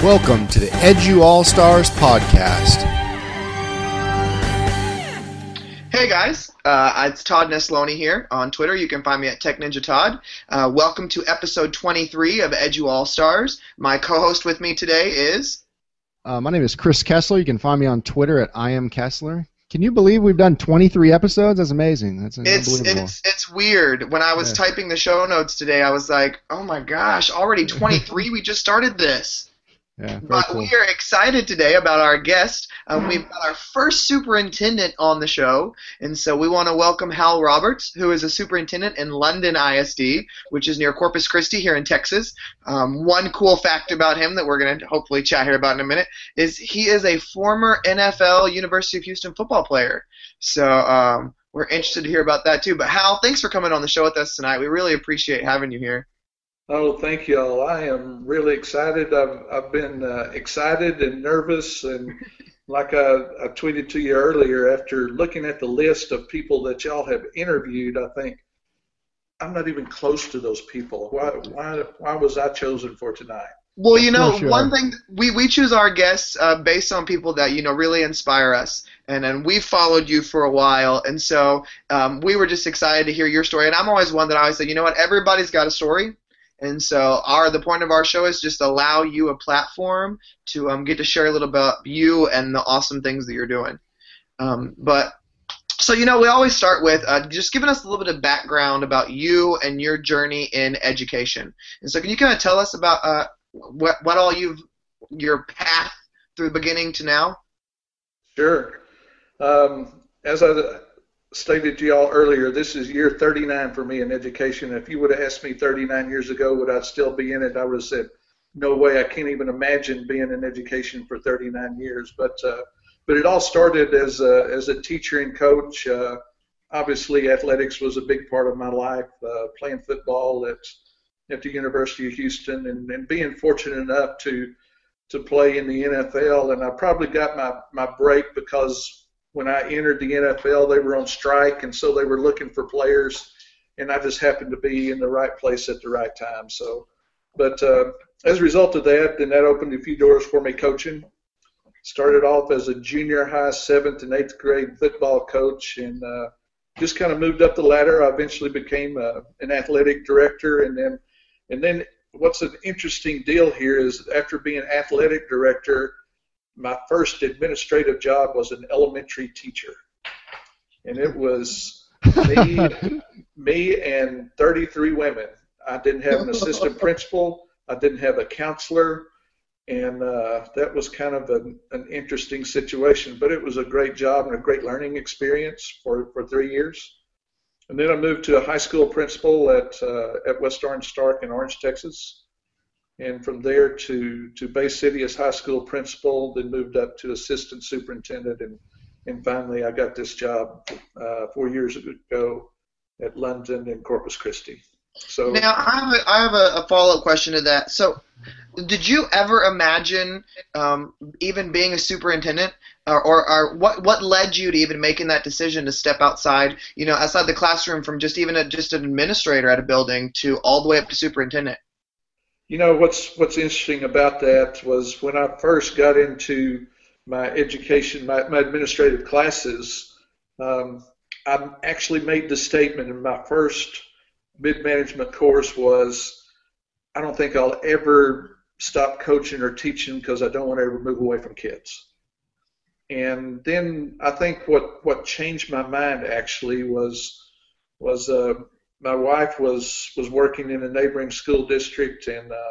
Welcome to the Edu All-Stars podcast. Hey guys, it's Todd Nesloni here on Twitter. You can find me at TechNinjaTodd. Welcome to episode 23 of Edu All-Stars. My co-host with me today is... My name is Chris Kessler. You can find me on Twitter at IamKessler. Can you believe we've done 23 episodes? That's amazing. That's unbelievable. It's weird. When I was typing the show notes today, I was like, oh my gosh, already 23? We just started this. Yeah, but cool. We are excited today about our guest. We've got our first superintendent on the show, and so we want to welcome Hal Roberts, who is a superintendent in London ISD, which is near Corpus Christi here in Texas. One cool fact about him that we're going to hopefully chat here about in a minute is he is a former NFL University of Houston football player. So we're interested to hear about that too. But Hal, thanks for coming on the show with us tonight. We really appreciate having you here. Oh, thank you all. I am really excited. I've been excited and nervous, and like I tweeted to you earlier, after looking at the list of people that y'all have interviewed, I think I'm not even close to those people. Why was I chosen for tonight? Well, you know, one thing, we choose our guests based on people that, you know, really inspire us. And we've followed you for a while. And so we were just excited to hear your story. And I'm always one that I always say, you know what, everybody's got a story. And so the point of our show is just allow you a platform to get to share a little about you and the awesome things that you're doing. So, you know, we always start with just giving us a little bit of background about you and your journey in education. And so can you kind of tell us about what all your path through the beginning to now? Sure. As I stated to y'all earlier, this is year 39 for me in education. If you would have asked me 39 years ago would I still be in it, I would have said, no way, I can't even imagine being in education for 39 years. But it all started as a teacher and coach. Obviously, athletics was a big part of my life, playing football at the University of Houston and being fortunate enough to play in the NFL. And I probably got my break because when I entered the NFL, they were on strike, and so they were looking for players, and I just happened to be in the right place at the right time. So, but as a result of that, then that opened a few doors for me coaching. Started off as a junior high 7th and 8th grade football coach, and just kind of moved up the ladder. I eventually became an athletic director, and then what's an interesting deal here is after being athletic director, my first administrative job was an elementary teacher, and it was me and 33 women. I didn't have an assistant principal. I didn't have a counselor, and that was kind of an interesting situation, but it was a great job and a great learning experience for 3 years. And then I moved to a high school principal at West Orange Stark in Orange, Texas. And from there to Bay City as high school principal, then moved up to assistant superintendent, and finally I got this job 4 years ago at London and Corpus Christi. So now I have a follow-up question to that. So did you ever imagine even being a superintendent, or what led you to even making that decision to step outside, you know, outside the classroom from just an administrator at a building to all the way up to superintendent? You know, what's interesting about that was when I first got into my education, my administrative classes, I actually made the statement in my first mid-management course was, I don't think I'll ever stop coaching or teaching because I don't want to ever move away from kids. And then I think what changed my mind actually was my wife was working in a neighboring school district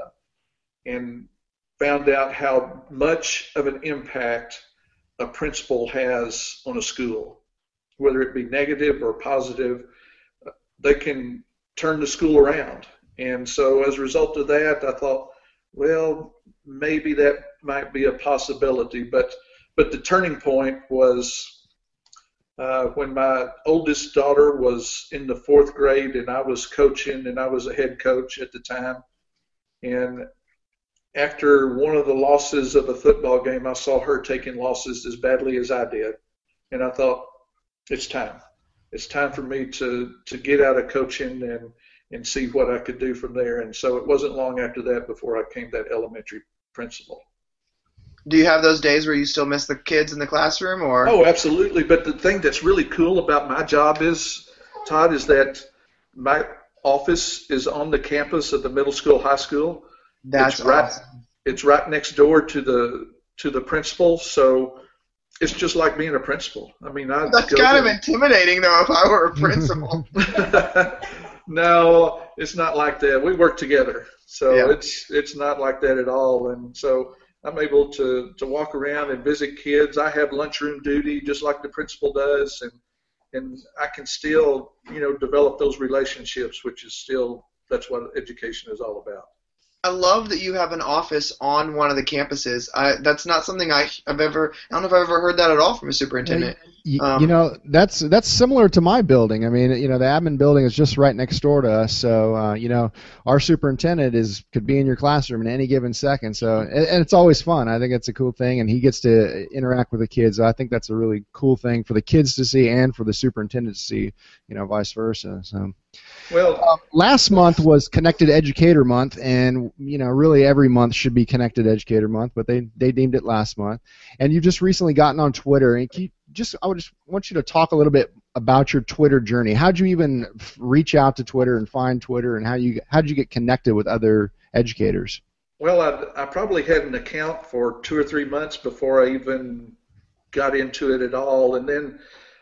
and found out how much of an impact a principal has on a school, whether it be negative or positive. They can turn the school around. And so as a result of that, I thought, well, maybe that might be a possibility. But the turning point was when my oldest daughter was in the 4th grade and I was coaching, and I was a head coach at the time. And after one of the losses of a football game, I saw her taking losses as badly as I did. And I thought, it's time. It's time for me to get out of coaching and see what I could do from there. And so it wasn't long after that before I became that elementary principal. Do you have those days where you still miss the kids in the classroom, or? Oh, absolutely. But the thing that's really cool about my job is, Todd, is that my office is on the campus of the middle school, high school. That's awesome. It's right next door to the principal, so it's just like being a principal. I mean, that's kind of intimidating, though, if I were a principal. No, it's not like that. We work together, so Yeah. it's not like that at all. And so I'm able to walk around and visit kids. I have lunchroom duty just like the principal does, and I can still, develop those relationships, which is still, that's what education is all about. I love that you have an office on one of the campuses. That's not something I don't know if I've ever heard that at all from a superintendent. That's similar to my building. I mean, the admin building is just right next door to us. So, our superintendent could be in your classroom in any given second. So, and it's always fun. I think it's a cool thing, and he gets to interact with the kids. So I think that's a really cool thing for the kids to see and for the superintendent to see, vice versa. So. Well, last month was Connected Educator Month, and really every month should be Connected Educator Month, but they deemed it last month. And you've just recently gotten on Twitter, and I would just want you to talk a little bit about your Twitter journey. How'd you even reach out to Twitter and find Twitter, and how'd you get connected with other educators? Well, I probably had an account for 2 or 3 months before I even got into it at all, and then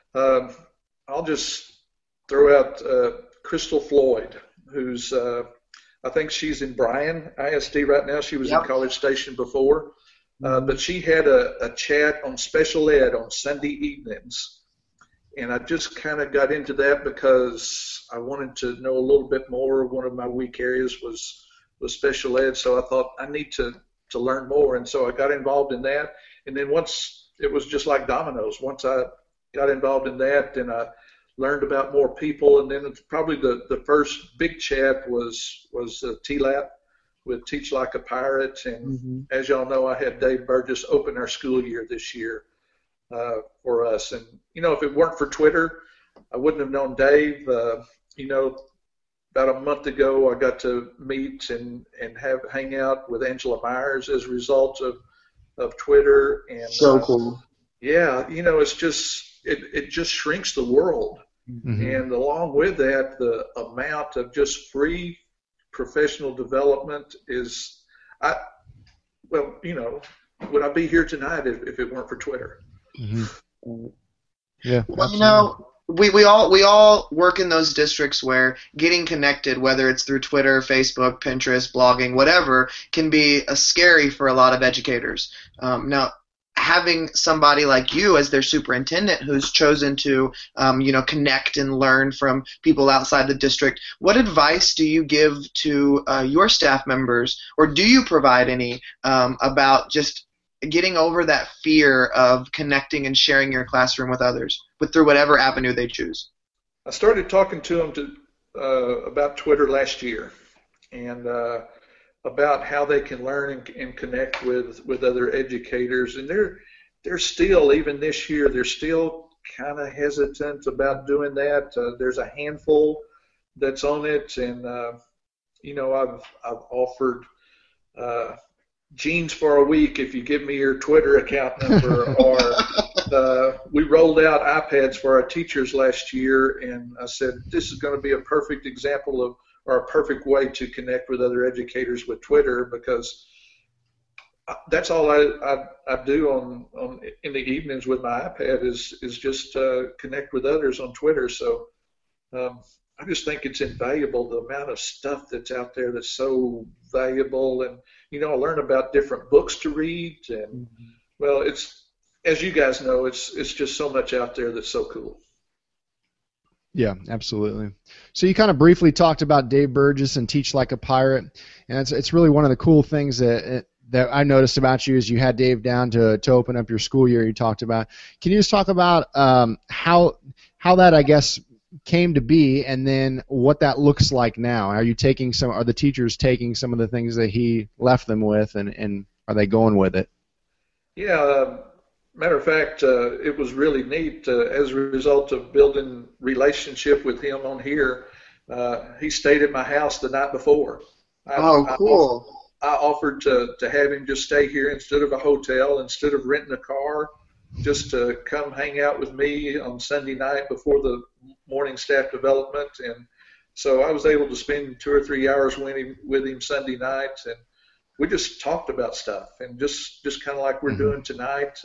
I'll just throw out Crystal Floyd, who's I think she's in Bryan ISD right now. She was in College Station before, but she had a chat on special ed on Sunday evenings, and I just kind of got into that because I wanted to know a little bit more. One of my weak areas was special ed, so I thought I need to learn more, and so I got involved in that. And then once it was just like dominoes. Once I got involved in that, then I learned about more people, and then probably the first big chat was TLAP with Teach Like a Pirate, and as y'all know, I had Dave Burgess open our school year this year for us. And if it weren't for Twitter, I wouldn't have known Dave. About a month ago, I got to meet and hang out with Angela Myers as a result of Twitter. And so cool. Yeah, it's just it just shrinks the world. And along with that, the amount of just free professional development is, would I be here tonight if it weren't for Twitter? Yeah. Well, we all work in those districts where getting connected, whether it's through Twitter, Facebook, Pinterest, blogging, whatever, can be scary for a lot of educators. Now, having somebody like you as their superintendent who's chosen to, connect and learn from people outside the district, what advice do you give to your staff members, or do you provide any, about just getting over that fear of connecting and sharing your classroom with others through whatever avenue they choose? I started talking to them about Twitter last year, and about how they can learn and connect with other educators. And they're still, even this year, they're still kind of hesitant about doing that. There's a handful that's on it, and I've offered jeans for a week if you give me your Twitter account number, or we rolled out iPads for our teachers last year, and I said this is going to be a perfect example of, or a perfect way to connect with other educators with Twitter, because that's all I do on in the evenings with my iPad is just connect with others on Twitter. So I just think it's invaluable, the amount of stuff that's out there that's so valuable. And I learn about different books to read, and well, it's, as you guys know, it's just so much out there that's so cool. Yeah, absolutely. So you kind of briefly talked about Dave Burgess and Teach Like a Pirate, and it's really one of the cool things that I noticed about you is you had Dave down to open up your school year. You talked about. Can you just talk about how that, I guess, came to be, and then what that looks like now? Are the teachers taking some of the things that he left them with, and are they going with it? Yeah. Matter of fact, it was really neat as a result of building relationship with him on here. He stayed at my house the night before. Cool. I offered to have him just stay here instead of a hotel, instead of renting a car, just to come hang out with me on Sunday night before the morning staff development. And so I was able to spend 2 or 3 hours with him Sunday night, and we just talked about stuff, and just kind of like we're doing tonight.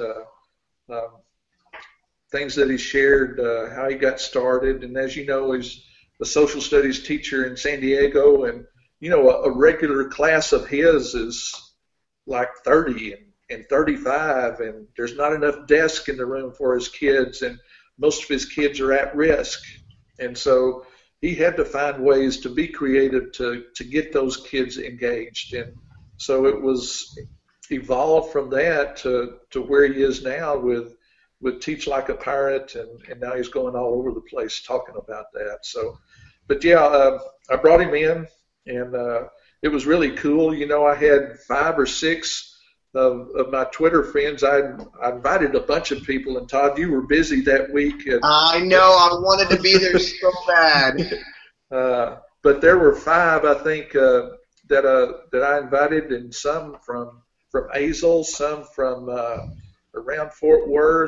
Things that he shared, how he got started, and as you know, he's a social studies teacher in San Diego, and you know, a regular class of his is like 30 and 35, and there's not enough desk in the room for his kids, and most of his kids are at risk, and so he had to find ways to be creative to get those kids engaged, and so it was evolved from that to where he is now with Teach Like a Pirate, and now he's going all over the place talking about that. So, but yeah, I brought him in, and it was really cool. You know, I had 5 or 6 of my Twitter friends. I invited a bunch of people, and Todd, you were busy that week. I know. I wanted to be there so bad. But there were 5, I think, that I invited, and some from Azle, some from around Fort Worth.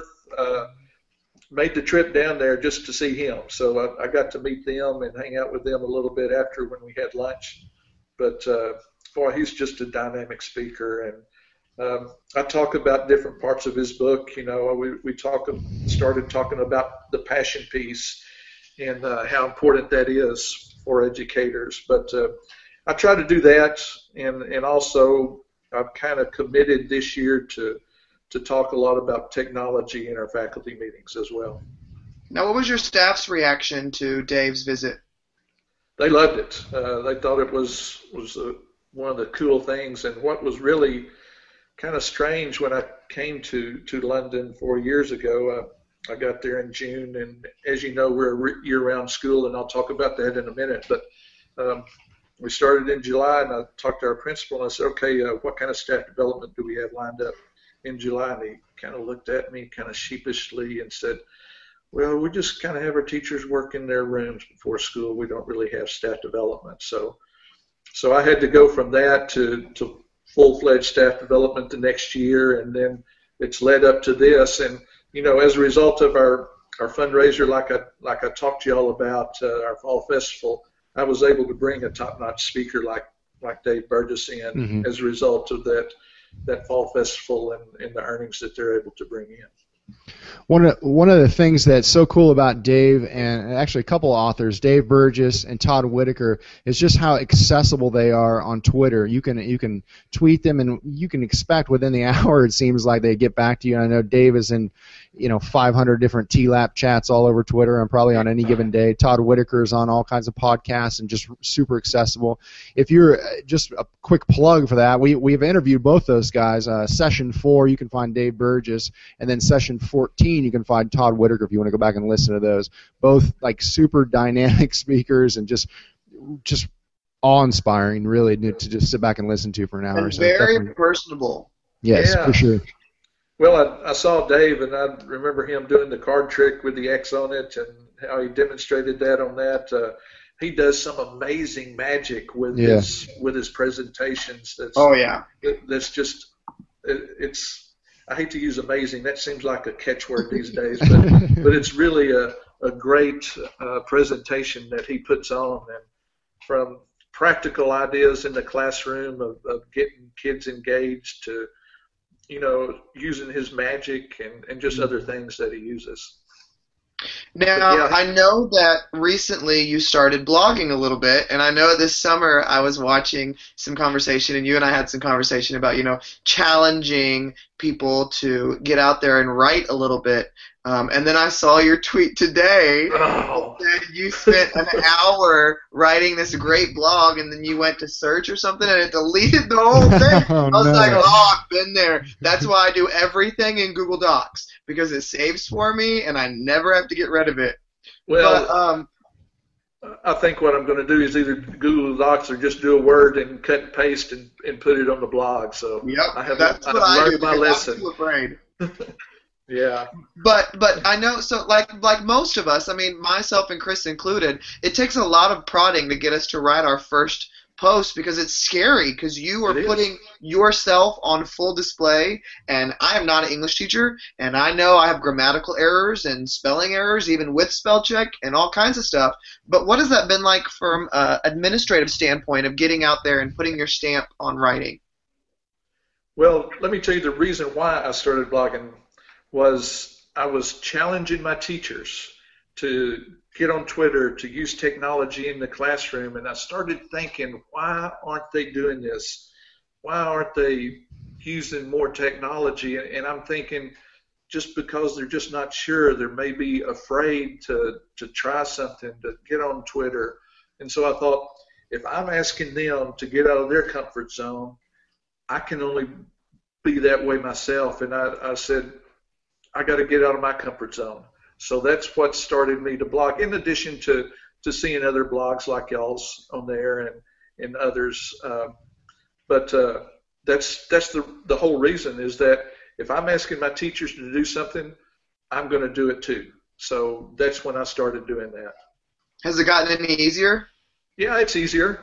Made the trip down there just to see him. So I got to meet them and hang out with them a little bit after when we had lunch. But boy, he's just a dynamic speaker, and I talk about different parts of his book. You know, we started talking about the passion piece and how important that is for educators. But I try to do that, and also I've kind of committed this year to talk a lot about technology in our faculty meetings as well. Now, what was your staff's reaction to Dave's visit? They loved it. They thought it was one of the cool things. And what was really kind of strange when I came to London 4 years ago, I got there in June, and as you know, we're a year-round school, and I'll talk about that in a minute. But we started in July, and I talked to our principal, and I said, okay, what kind of staff development do we have lined up in July? And he kind of looked at me kind of sheepishly and said, well, we just kind of have our teachers work in their rooms before school. We don't really have staff development. So I had to go from that to full-fledged staff development the next year, and then it's led up to this. And, you know, as a result of our fundraiser, like I talked to you all about, our fall festival, I was able to bring a top-notch speaker like Dave Burgess in as a result of that fall festival and the earnings that they're able to bring in. One of the things that's so cool about Dave, and actually a couple of authors, Dave Burgess and Todd Whitaker, is just how accessible they are on Twitter. You can tweet them, and you can expect within the hour, it seems like, they get back to you. And I know Dave is in 500 different TLAP chats all over Twitter, and probably on any given day. Todd Whitaker is on all kinds of podcasts and just super accessible. If you're just a quick plug for that, we've interviewed both those guys. Session 4, you can find Dave Burgess, and then Session 14, you can find Todd Whitaker if you want to go back and listen to those. Both like super dynamic speakers and just awe-inspiring, really, to just sit back and listen to for an hour. And very personable. Yes, yeah. For sure. Well, I saw Dave, and I remember him doing the card trick with the X on it, and how he demonstrated that on that. He does some amazing magic with his presentations. That's just it's. I hate to use amazing. That seems like a catchword these days, but it's really a great presentation that he puts on, and from practical ideas in the classroom of getting kids engaged to using his magic and just other things that he uses. Now, I know that recently you started blogging a little bit, and I know this summer I was watching some conversation, and you and I had some conversation about, challenging people to get out there and write a little bit. And then I saw your tweet today that you spent an hour writing this great blog, and then you went to search or something, and it deleted the whole thing. I was like, I've been there. That's why I do everything in Google Docs, because it saves for me, and I never have to get rid of it. Well, I think what I'm going to do is either Google Docs or just do a Word and cut and paste and put it on the blog. So that's what I learned do. My lesson. I'm too afraid. Yeah. But I know, so like most of us, I mean, myself and Chris included, it takes a lot of prodding to get us to write our first post because it's scary because you are putting yourself on full display. And I am not an English teacher, and I know I have grammatical errors and spelling errors, even with spell check and all kinds of stuff. But what has that been like from an administrative standpoint of getting out there and putting your stamp on writing? Well, let me tell you the reason why I started blogging was I was challenging my teachers to get on Twitter, to use technology in the classroom, and I started thinking, why aren't they doing this? Why aren't they using more technology? And I'm thinking, just because they're just not sure, they may be afraid to try something, to get on Twitter. And so I thought, if I'm asking them to get out of their comfort zone, I can only be that way myself. And I said, I got to get out of my comfort zone. So that's what started me to blog, in addition to seeing other blogs like y'all's on there and others. But that's the whole reason, is that if I'm asking my teachers to do something, I'm going to do it too. So that's when I started doing that. Has it gotten any easier? Yeah, it's easier.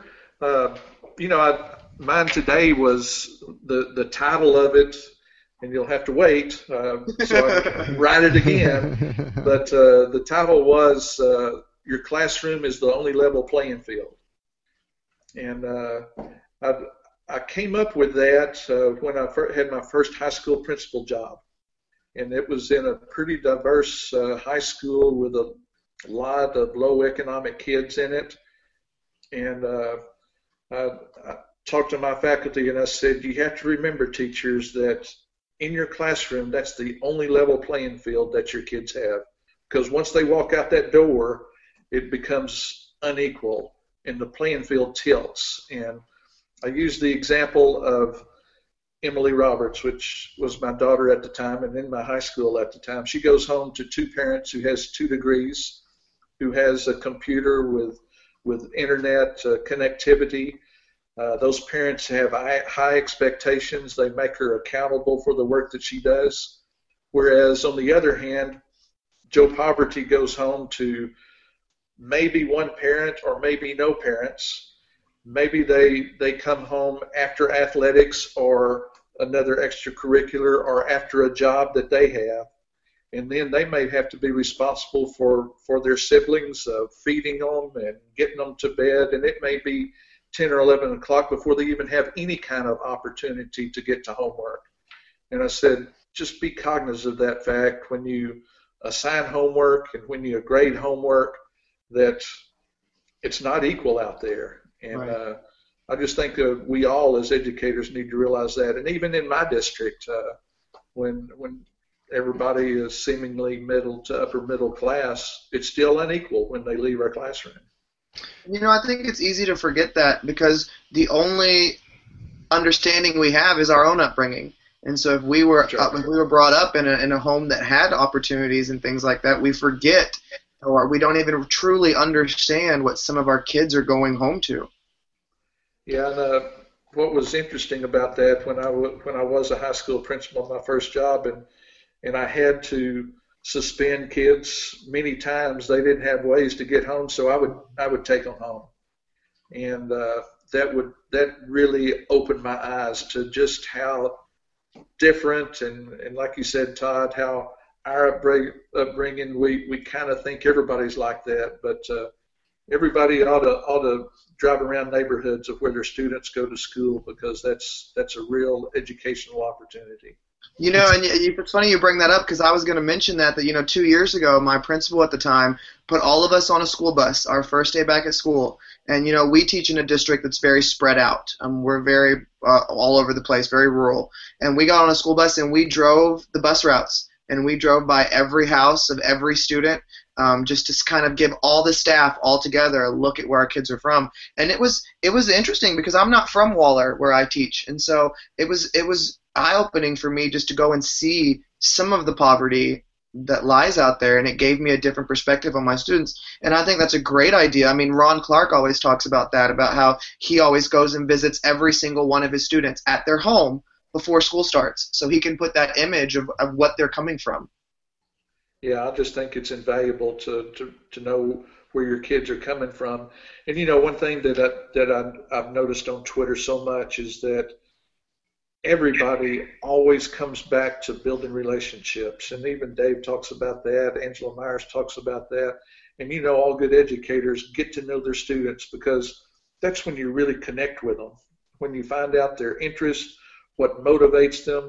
Mine today was the title of it, and you'll have to wait, so I can write it again. But the title was "Your Classroom is the Only Level Playing Field," and I came up with that when I had my first high school principal job, and it was in a pretty diverse high school with a lot of low economic kids in it, and I talked to my faculty and I said, you have to remember, teachers, that in your classroom, that's the only level playing field that your kids have. Because once they walk out that door, it becomes unequal and the playing field tilts. And I used the example of Emily Roberts, which was my daughter at the time and in my high school at the time. She goes home to two parents who has 2 degrees, who has a computer with internet connectivity. Those parents have high expectations. They make her accountable for the work that she does. Whereas on the other hand, Joe Poverty goes home to maybe one parent or maybe no parents. Maybe they come home after athletics or another extracurricular or after a job that they have. And then they may have to be responsible for their siblings, feeding them and getting them to bed. And it may be 10 or 11 o'clock before they even have any kind of opportunity to get to homework. And I said, just be cognizant of that fact when you assign homework and when you grade homework, that it's not equal out there. And right. I just think we all as educators need to realize that. And even in my district, when everybody is seemingly middle to upper middle class, it's still unequal when they leave our classroom. I think it's easy to forget that because the only understanding we have is our own upbringing. And so if we were brought up in a home that had opportunities and things like that, we forget, or we don't even truly understand what some of our kids are going home to. Yeah, and what was interesting about that when I was a high school principal, my first job, and I had to suspend kids many times. They didn't have ways to get home, so I would take them home, and that really opened my eyes to just how different and like you said, Todd, how our upbringing, we kind of think everybody's like that, but everybody ought to drive around neighborhoods of where their students go to school, because that's a real educational opportunity. And it's funny you bring that up, because I was going to mention that 2 years ago, my principal at the time put all of us on a school bus our first day back at school. And, we teach in a district that's very spread out. We're very all over the place, very rural. And we got on a school bus and we drove the bus routes. And we drove by every house of every student just to kind of give all the staff all together a look at where our kids are from. And it was interesting because I'm not from Waller where I teach. And so it was eye-opening for me just to go and see some of the poverty that lies out there, and it gave me a different perspective on my students. And I think that's a great idea. I mean, Ron Clark always talks about that, about how he always goes and visits every single one of his students at their home before school starts, so he can put that image of what they're coming from. Yeah, I just think it's invaluable to know where your kids are coming from. And one thing that I've noticed on Twitter so much is that everybody always comes back to building relationships, and even Dave talks about that. Angela Myers talks about that, and all good educators get to know their students, because that's when you really connect with them, when you find out their interests, what motivates them.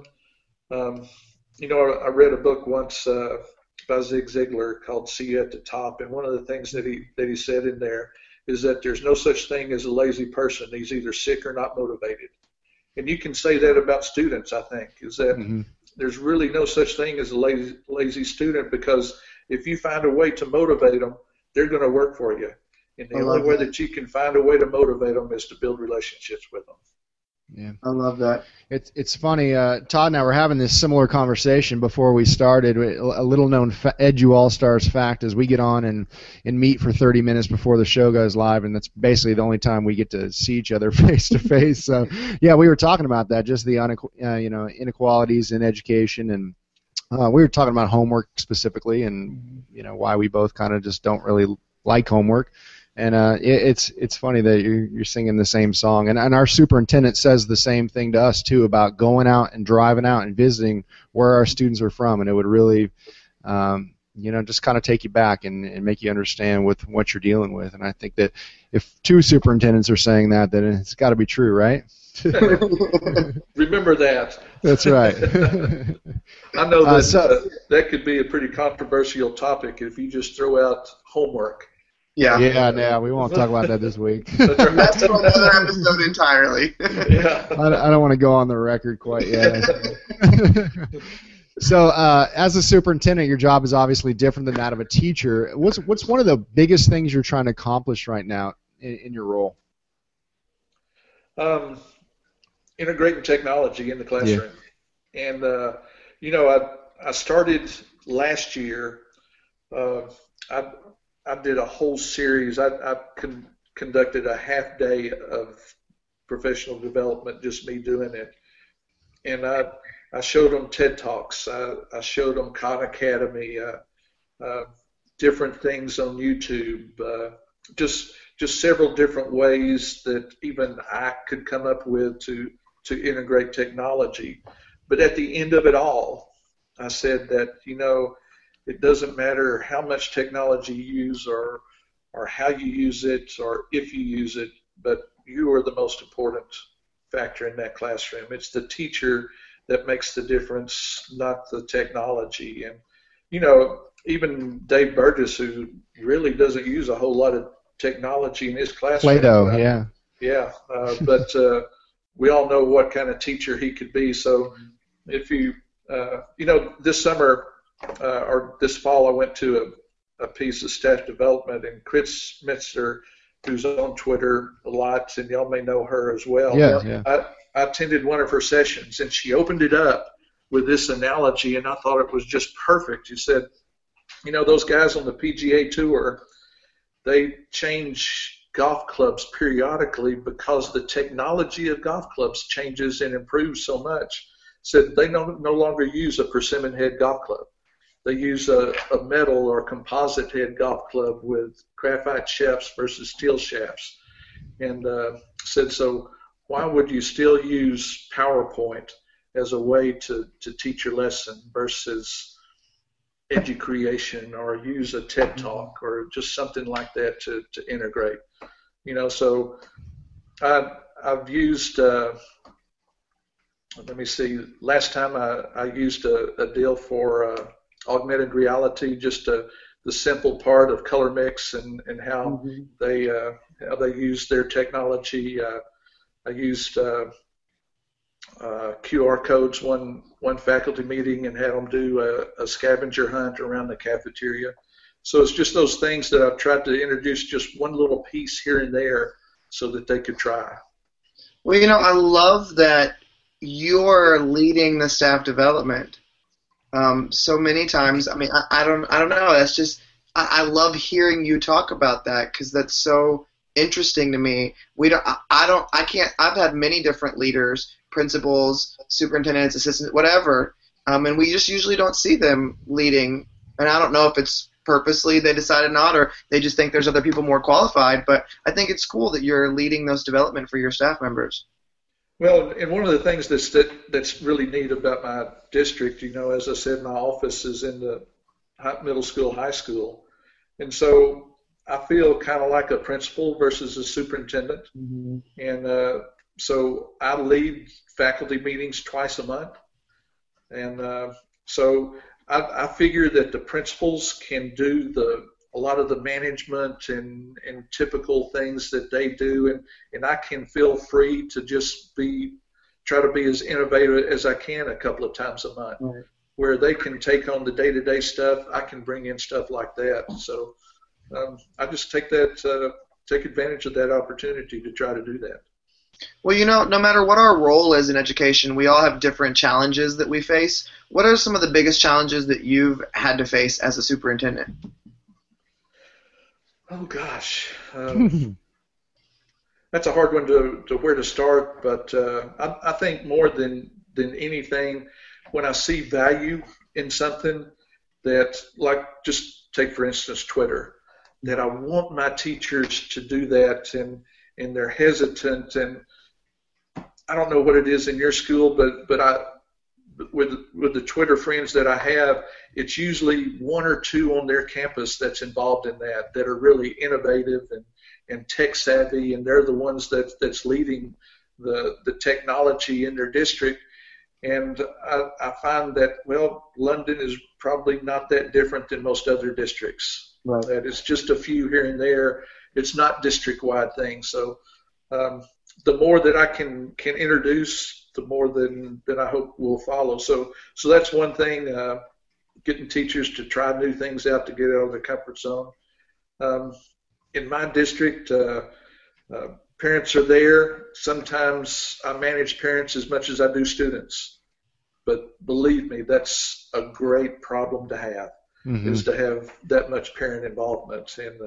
I read a book once by Zig Ziglar called "See You at the Top," and one of the things that he said in there is that there's no such thing as a lazy person. He's either sick or not motivated. And you can say that about students, I think, is that there's really no such thing as a lazy student, because if you find a way to motivate them, they're going to work for you. And the only way that you can find a way to motivate them is to build relationships with them. Yeah, I love that. It's funny. Todd and I were having this similar conversation before we started. A little-known Edu All-Stars fact is we get on and meet for 30 minutes before the show goes live, and that's basically the only time we get to see each other face to face. So, yeah, we were talking about that, just the inequalities in education, and we were talking about homework specifically, and why we both kind of just don't really like homework. And it's funny that you're singing the same song, and our superintendent says the same thing to us too, about going out and driving out and visiting where our students are from, and it would really, just kind of take you back and make you understand with what you're dealing with. And I think that if two superintendents are saying that, then it's got to be true, right? Remember that. That's right. I know that that could be a pretty controversial topic if you just throw out homework. Yeah, we won't talk about that this week. That's another episode entirely. Yeah. I don't want to go on the record quite yet. So, as a superintendent, your job is obviously different than that of a teacher. What's one of the biggest things you're trying to accomplish right now in your role? Integrating technology in the classroom. Yeah. And, I started last year. I did a whole series. I conducted a half day of professional development, just me doing it. And I showed them TED Talks. I showed them Khan Academy, different things on YouTube, just several different ways that even I could come up with to integrate technology. But at the end of it all, I said that, it doesn't matter how much technology you use or how you use it or if you use it, but you are the most important factor in that classroom. It's the teacher that makes the difference, not the technology. And, even Dave Burgess, who really doesn't use a whole lot of technology in his classroom. Play-Doh, yeah. Yeah, but we all know what kind of teacher he could be. So if you, this summer, or this fall, I went to a piece of staff development, and Chris Smitzer, who's on Twitter a lot, and y'all may know her as well. Yeah. I attended one of her sessions, and she opened it up with this analogy, and I thought it was just perfect. She said, those guys on the PGA Tour, they change golf clubs periodically because the technology of golf clubs changes and improves so much. Said they no longer use a persimmon head golf club. They use a metal or composite head golf club with graphite shafts versus steel shafts. And said, so why would you still use PowerPoint as a way to teach your lesson versus EduCreation or use a TED Talk or just something like that to integrate? So I've used, let me see, last time I used a deal for augmented reality, just the simple part of color mix and how they use their technology. I used QR codes one faculty meeting and had them do a scavenger hunt around the cafeteria. So it's just those things that I've tried to introduce, just one little piece here and there so that they could try. Well, I love that you're leading the staff development. So many times, I don't know. That's just, I love hearing you talk about that because that's so interesting to me. I've had many different leaders, principals, superintendents, assistants, whatever, and we just usually don't see them leading. And I don't know if it's purposely they decided not, or they just think there's other people more qualified. But I think it's cool that you're leading those development for your staff members. Well, and one of the things that's really neat about my district, as I said, my office is in the middle school, high school, and so I feel kind of like a principal versus a superintendent, and so I lead faculty meetings twice a month, and so I figure that the principals can do a lot of the management and typical things that they do, and I can feel free to just try to be as innovative as I can a couple of times a month. Right. Where they can take on the day-to-day stuff, I can bring in stuff like that. So I just take advantage of that opportunity to try to do that. Well, no matter what our role is in education, we all have different challenges that we face. What are some of the biggest challenges that you've had to face as a superintendent? Oh gosh, that's a hard one to where to start. But I think more than anything, when I see value in something that, like, just take for instance Twitter, that I want my teachers to do that, and they're hesitant, and I don't know what it is in your school, but with the Twitter friends that I have, it's usually one or two on their campus that's involved in that are really innovative and tech savvy, and they're the ones that's leading the technology in their district. And I find that, well, London is probably not that different than most other districts. Right. That it's just a few here and there. It's not district-wide things. So the more that I can introduce, the more than I hope will follow. So that's one thing, getting teachers to try new things out, to get out of their comfort zone. In my district, parents are there. Sometimes I manage parents as much as I do students. But believe me, that's a great problem to have, is to have that much parent involvement. And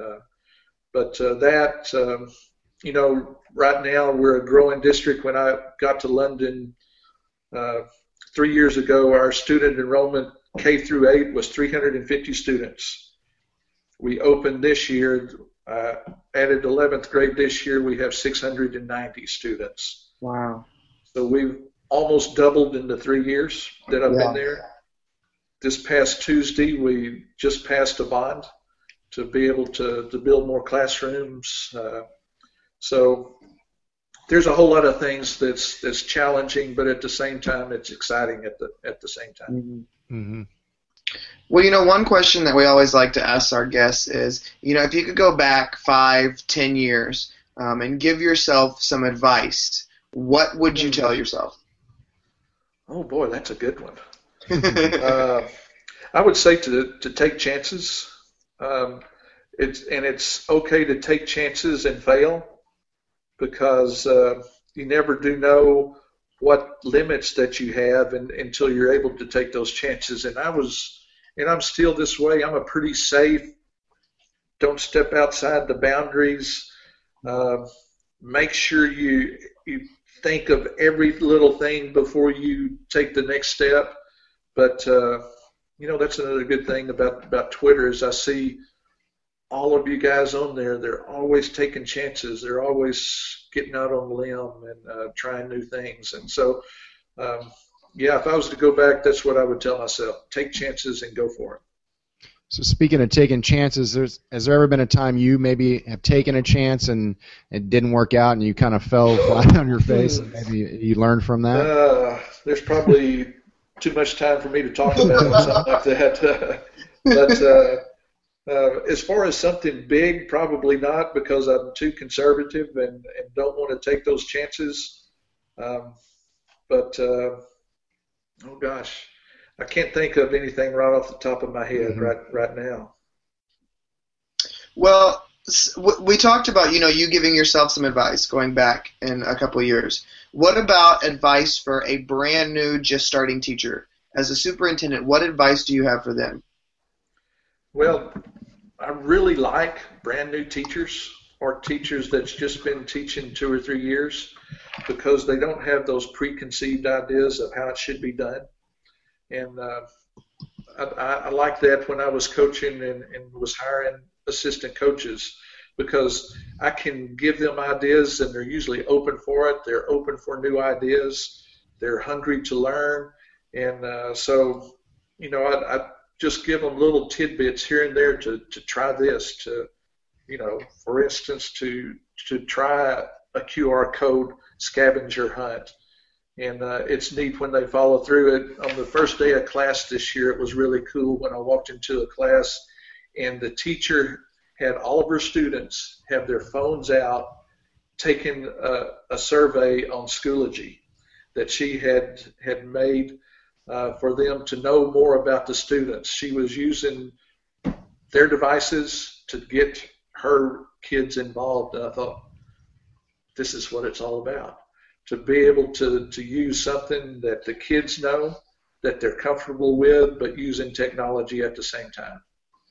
right now we're a growing district. When I got to London 3 years ago, our student enrollment K through 8 was 350 students. We opened this year, added 11th grade this year, we have 690 students. Wow. So we've almost doubled in the 3 years that I've been there. This past Tuesday, we just passed a bond to be able to build more classrooms. So there's a whole lot of things that's challenging, but at the same time, it's exciting at the same time. Mm-hmm. Well, one question that we always like to ask our guests is, if you could go back 5-10 years and give yourself some advice, what would you tell yourself? Oh boy, that's a good one. I would say to take chances. It's okay to take chances and fail, because you never do know what limits that you have until you're able to take those chances. And I'm still this way. I'm a pretty safe, don't step outside the boundaries. Make sure you think of every little thing before you take the next step. But that's another good thing about Twitter, is I see all of you guys on there. They're always taking chances. They're always getting out on a limb and trying new things. And so, if I was to go back, that's what I would tell myself: take chances and go for it. So speaking of taking chances, has there ever been a time you maybe have taken a chance and it didn't work out and you kind of fell flat on your face, and maybe you learned from that? There's probably too much time for me to talk about something like that. But as far as something big, probably not, because I'm too conservative and don't want to take those chances. Oh gosh, I can't think of anything right off the top of my head right now. Well, we talked about, you giving yourself some advice going back in a couple of years. What about advice for a brand new, just starting teacher? As a superintendent, what advice do you have for them? Well, I really like brand new teachers, or teachers that's just been teaching 2 or 3 years, because they don't have those preconceived ideas of how it should be done. And I like that when I was coaching and was hiring assistant coaches, because I can give them ideas and they're usually open for it. They're open for new ideas. They're hungry to learn. And so, I just give them little tidbits here and there to try this, for instance, to try a QR code scavenger hunt. And it's neat when they follow through it. On the first day of class this year, it was really cool when I walked into a class and the teacher had all of her students have their phones out taking a survey on Schoology that she had made for them to know more about the students. She was using their devices to get her kids involved. And I thought, this is what it's all about. To be able to use something that the kids know, that they're comfortable with, but using technology at the same time.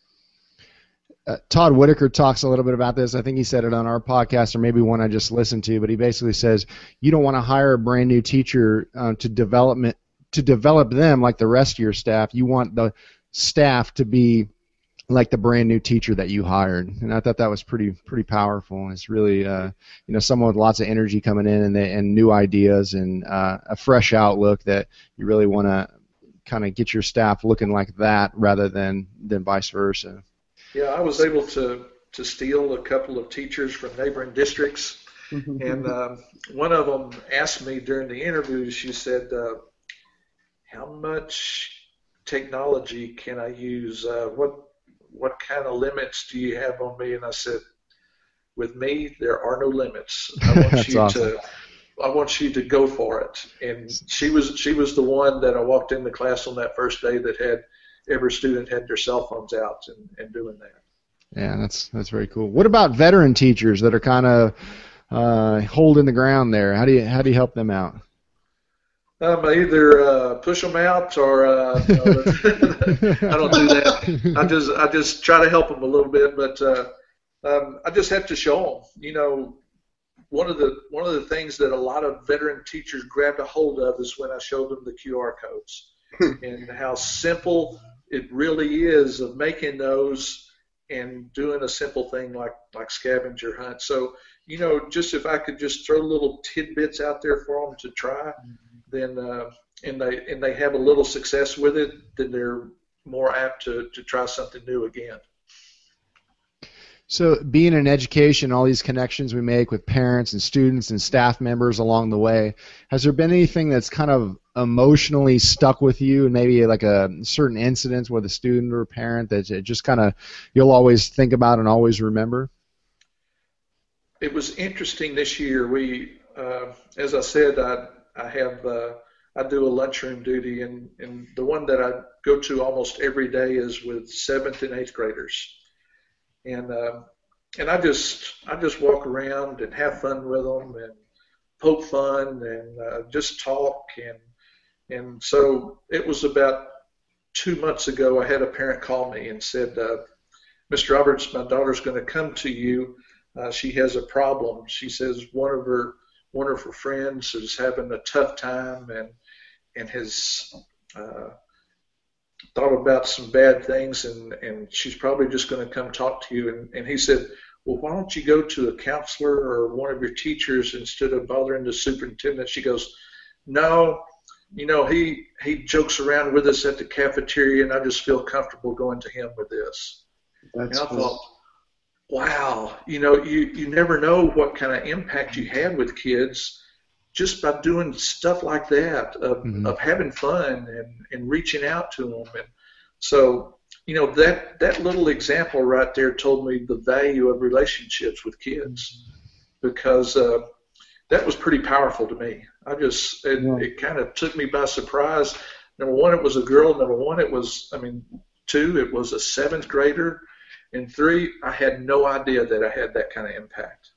Todd Whitaker talks a little bit about this. I think he said it on our podcast or maybe one I just listened to, but he basically says you don't want to hire a brand new teacher to develop them like the rest of your staff. You want the staff to be like the brand new teacher that you hired, and I thought that was pretty powerful. It's really someone with lots of energy coming in and new ideas and a fresh outlook that you really want to kind of get your staff looking like that rather than vice versa. Yeah, I was able to steal a couple of teachers from neighboring districts, and one of them asked me during the interview. She said, "How much technology can I use? What kind of limits do you have on me?" And I said, "With me, there are no limits. I want you to go for it." And she was the one that I walked into class on that first day that had every student had their cell phones out and doing that. Yeah, that's very cool. What about veteran teachers that are kind of holding the ground there? How do you help them out? I either push them out or I don't do that. I just try to help them a little bit, but I just have to show them. One of the things that a lot of veteran teachers grabbed a hold of is when I showed them the QR codes and how simple it really is of making those and doing a simple thing like scavenger hunt. So, just if I could just throw little tidbits out there for them to try, then and they have a little success with it, then they're more apt to try something new again. So being in education, all these connections we make with parents and students and staff members along the way, has there been anything that's kind of emotionally stuck with you, and maybe like a certain incident with a student or a parent that it just kind of you'll always think about and always remember? It was interesting this year. We, as I said, I do a lunchroom duty, and the one that I go to almost every day is with 7th and 8th graders. And I just walk around and have fun with them and poke fun and just talk. And so it was about 2 months ago I had a parent call me and said, "Mr. Roberts, my daughter's going to come to you. She has a problem." She says one of her friends is having a tough time and has thought about some bad things, and she's probably just going to come talk to you. And he said, "Well, why don't you go to a counselor or one of your teachers instead of bothering the superintendent?" She goes, "No, he jokes around with us at the cafeteria, and I just feel comfortable going to him with this." That's and I cool. thought, wow, you never know what kind of impact you have with kids just by doing stuff like that, of having fun and reaching out to them. And so, that little example right there told me the value of relationships with kids, because that was pretty powerful to me. It kind of took me by surprise. Number one, it was a girl. Two, it was a 7th grader. And 3, I had no idea that I had that kind of impact.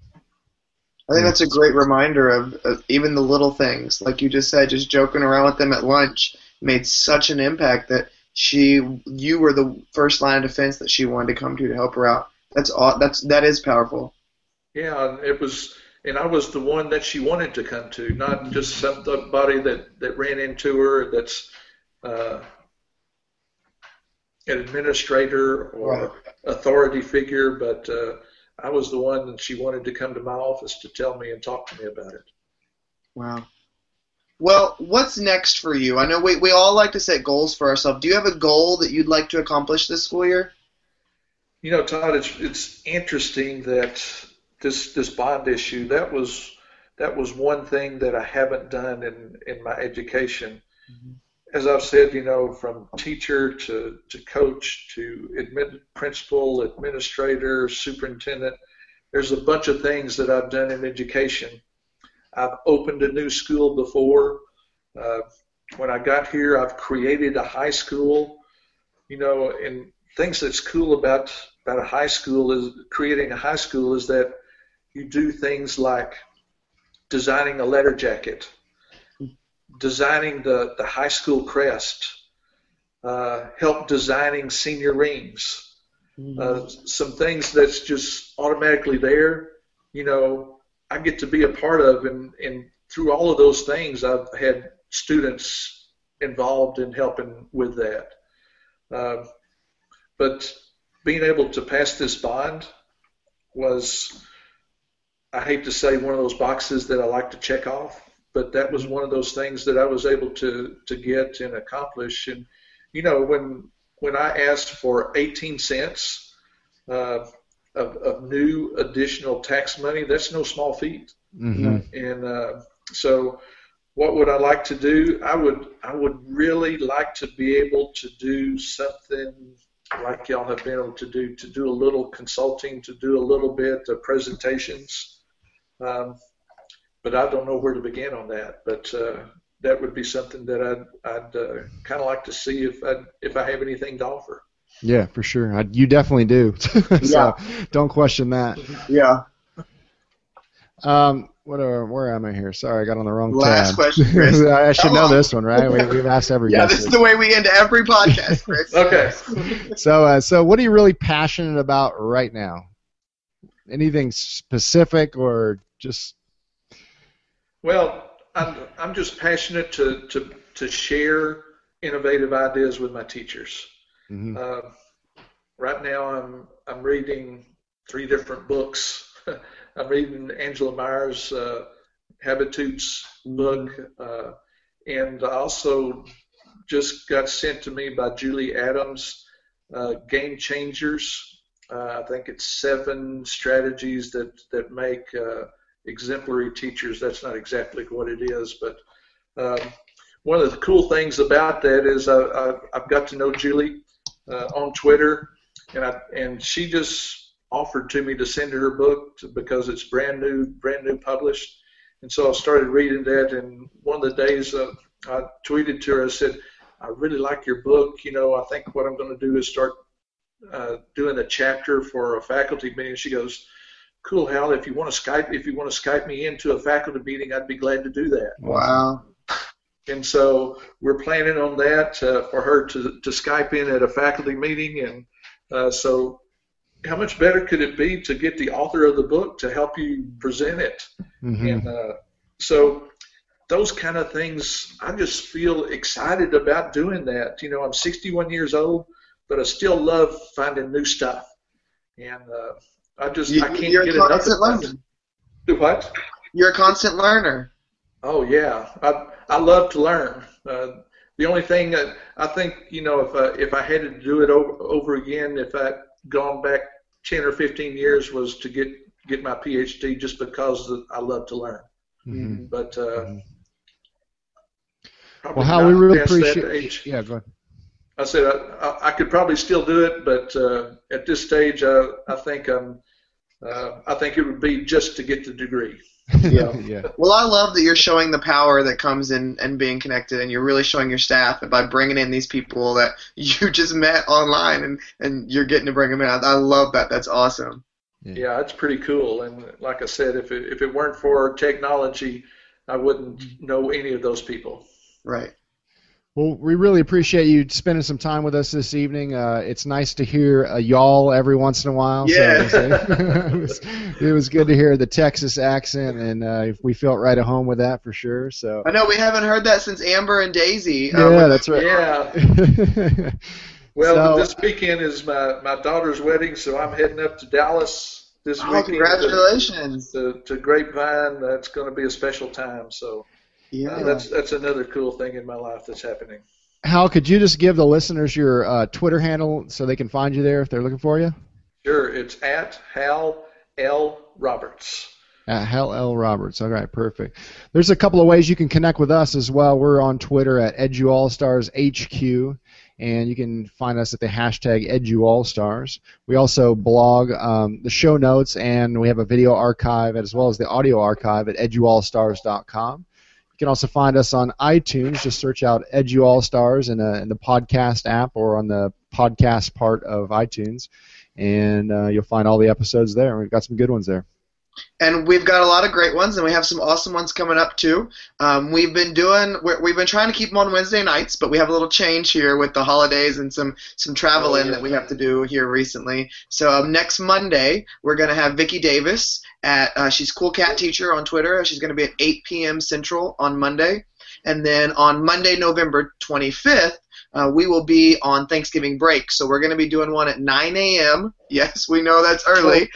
I think that's a great reminder of even the little things. Like you just said, just joking around with them at lunch made such an impact that you were the first line of defense that she wanted to come to help her out. That is powerful. Yeah, and I was the one that she wanted to come to, not just somebody that ran into her that's an administrator or authority figure, but I was the one that she wanted to come to my office to tell me and talk to me about it. Wow. Well, what's next for you? I know we all like to set goals for ourselves. Do you have a goal that you'd like to accomplish this school year? You know, Todd, it's interesting that this bond issue, that was one thing that I haven't done in my education. Mm-hmm. As I've said, you know, from teacher to coach to principal, administrator, superintendent, there's a bunch of things that I've done in education. I've opened a new school before. When I got here, I've created a high school. You know, and things that's cool about a high school is creating a high school is that you do things like designing a letter jacket, designing the high school crest, help designing senior rings, some things that's just automatically there, you know, I get to be a part of, and through all of those things, I've had students involved in helping with that. But being able to pass this bond was, I hate to say, one of those boxes that I like to check off, but that was one of those things that I was able to get and accomplish. And, you know, when I asked for 18 cents of new additional tax money, that's no small feat. Mm-hmm. And so what would I like to do? I would really like to be able to do something like y'all have been able to do a little consulting, to do a little bit of presentations. But I don't know where to begin on that. But that would be something that I'd kind of like to see if I have anything to offer. Yeah, for sure. You definitely do. So don't question that. Yeah. Where am I here? Sorry, I got on the wrong tab. Last question, Chris. I should know this one, right? We've asked every guest. This is the way we end every podcast, Chris. Okay. So what are you really passionate about right now? Anything specific or just? Well, I'm just passionate to share innovative ideas with my teachers. Mm-hmm. Right now, I'm reading 3 different books. I'm reading Angela Meyer's Habitudes book, and I also just got sent to me by Julie Adams, Game Changers. I think it's 7 strategies that make exemplary teachers. That's not exactly what it is, but one of the cool things about that is I've got to know Julie on Twitter, and she just offered to me to send her book because it's brand new published. And so I started reading that, and one of the days I tweeted to her, I said, I really like your book. You know, I think what I'm going to do is start doing a chapter for a faculty meeting. She goes, cool, Hal, if you want to Skype me into a faculty meeting, I'd be glad to do that. Wow. And so we're planning on that for her to Skype in at a faculty meeting. And so how much better could it be to get the author of the book to help you present it? Mm-hmm. And so those kind of things, I just feel excited about doing that. You know, I'm 61 years old, but I still love finding new stuff. And I can't get enough of it. Do what? You're a constant learner. Oh, yeah. I love to learn. The only thing that I think, you know, if I had to do it over again, if I'd gone back 10 or 15 years, was to get my PhD, just because I love to learn. Mm-hmm. But well, how we really appreciate. Yeah, go ahead. I said I could probably still do it, but at this stage, I think it would be just to get the degree. Yeah. Yeah. Well, I love that you're showing the power that comes in and being connected, and you're really showing your staff by bringing in these people that you just met online, and you're getting to bring them in. I love that. That's awesome. Yeah, it's pretty cool. And like I said, if it weren't for technology, I wouldn't know any of those people. Right. Well, we really appreciate you spending some time with us this evening. It's nice to hear a y'all every once in a while. Yeah. So it was good to hear the Texas accent, and we felt right at home with that for sure. So I know we haven't heard that since Amber and Daisy. Yeah, that's right. Yeah. Well, this weekend is my daughter's wedding, so I'm heading up to Dallas this weekend. Congratulations. To Grapevine. That's going to be a special time. So yeah, that's another cool thing in my life that's happening. Hal, could you just give the listeners your Twitter handle so they can find you there if they're looking for you? Sure. It's at Hal L. Roberts. At Hal L. Roberts. All right, perfect. There's a couple of ways you can connect with us as well. We're on Twitter at EduAllStarsHQ, and you can find us at the hashtag EduAllStars. We also blog the show notes, and we have a video archive as well as the audio archive at EduAllStars.com. You can also find us on iTunes. Just search out Edu All Stars in the podcast app or on the podcast part of iTunes, and you'll find all the episodes there. We've got some good ones there. And we've got a lot of great ones, and we have some awesome ones coming up too. We've been trying to keep them on Wednesday nights, but we have a little change here with the holidays and some traveling that we have to do here recently. So next Monday we're going to have Vicki Davis she's Cool Cat Teacher on Twitter. She's going to be at 8 p.m. Central on Monday, and then on Monday, November 25th. We will be on Thanksgiving break, so we're going to be doing one at 9 a.m. Yes, we know that's early,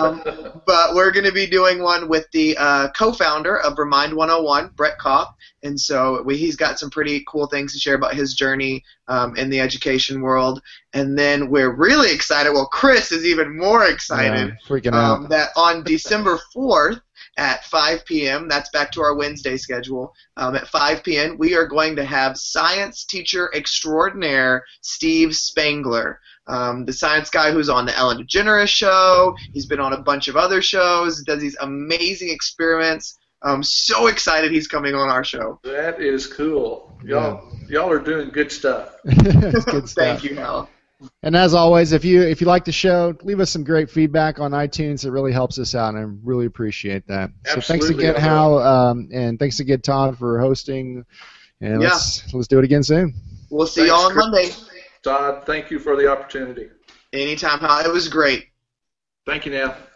but we're going to be doing one with the co-founder of Remind 101, Brett Kopp, and so he's got some pretty cool things to share about his journey in the education world. And then we're really excited. Well, Chris is even more excited. Yeah, freaking out. That on December 4th, at 5 p.m., that's back to our Wednesday schedule, at 5 p.m., we are going to have science teacher extraordinaire Steve Spangler, the science guy who's on the Ellen DeGeneres show. He's been on a bunch of other shows, does these amazing experiments. I'm so excited he's coming on our show. That is cool. Y'all are doing good stuff. It's good stuff. Thank you, Hal. And as always, if you like the show, leave us some great feedback on iTunes. It really helps us out, and I really appreciate that. Absolutely. So thanks again, Hal, and thanks again, Todd, for hosting. And let's do it again soon. We'll see y'all on Monday. Todd, thank you for the opportunity. Anytime, Hal. It was great. Thank you, now.